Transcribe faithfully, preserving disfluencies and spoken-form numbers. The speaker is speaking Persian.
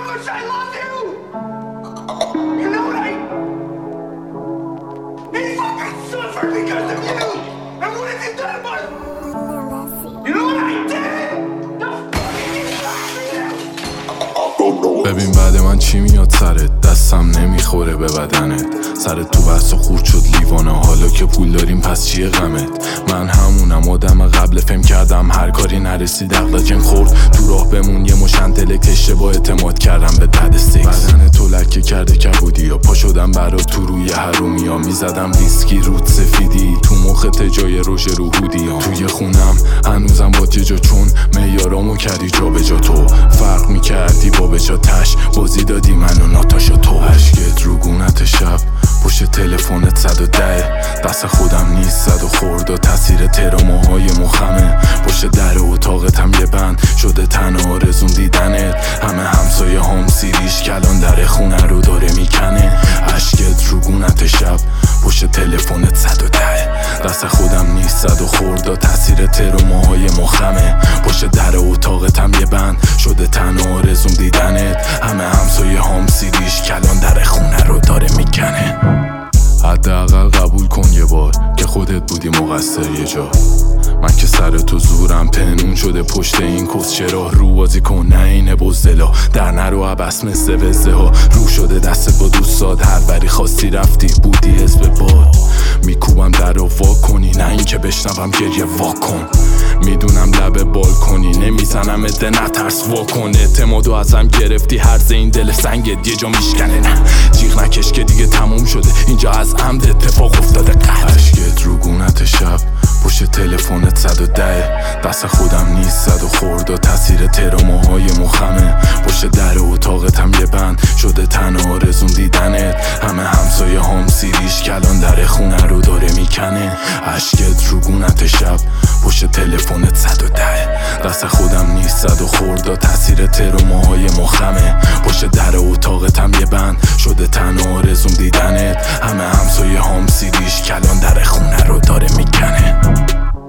much I love you! You know what I... He fucking suffered because of you! And what have you done about it? You know what I did? The fucking you. ببین بعد من چی میاد سرت، دستم نمیخوره به بدنت، سرت تو بحث و خورد شد لیوانه، حالا که پول داریم پس چیه غمت؟ من همونم آدم قبل فهم کردم هر کاری نرسید اقلاجم خورد، تو راه بمون یه مشنتلک اشتباه اعتماد کردم به دد سیکس، بدن تو لکه کرده کبودی یا پا شدم برات تو روی حرومی ها، میزدم ویسکی رود سفیدی تو مخت جای روژ روحودی ها، توی خونم هنوزم با یه جا چون معیارامو کردی جا به جا، تو فرق میکردی با به جا تش بازی دادی منو ناتاشا، تو عشقت رو گونت شب پشت تلفنت صد و ده، دست خودم نیست زد و خورد و تاثیر تراماهای مخمه، پشت در اتاقتم یه بند شده تنها آرزون دیدنت، همه همسایه هم سیریش کلان در خونه رو داره میکنه، عشقت رو گونت شب پشت تلفنت صد و ده، دست خودم نیست زد و خورد و تاثیر تراماهای مخمه، پشت در اتاقتم یه بند شده تنها آرزون دیدنت، همه همسایه هم سیریش کلان در خونه رو داره میکنه. حداقل قبول کن یه بار که خودت بودی مقصر یه جا، من که سر تو زورم پنون شده پشت این کس، چرا رو بازی کن نه اینه بزدلا، در نرو عبس مثل وزده ها، رو شده دستت با دوستات هر بری خواستی رفتی بودی حزب باد، میکوبم در رو وا کنی نه این که بشنوم گریه وا کن، میدونم لب بال کنی نمیزنم اده نترس وا کن، اعتمادو ازم گرفتی هرز این دل سنگت یه جا میشکنه، نه جیغ نکش که دیگه تموم شده اینجا از عمد اتفاق افتاده، قد عشقت رو گونت شب پشت تلفنت صد و ده، دست خودم نیست زد و خورد و تاثیر تراماهای مخمه، پشت در اتاقتم یه بند شده تنها آرزون دیدنت، همه همسایه هم سیریش کلان در خونه رو داره میکنه، عشقت رو گونت شب پشت تلفنت صد و ده، دست خودم نیست زد و خورد و تاثیر تراماهای مخمه، پشت در اتاقتم یه بند شده تنها آرزون دیدنت، همه همسایه هم سیریش کلان در خونه رو داره میکنه.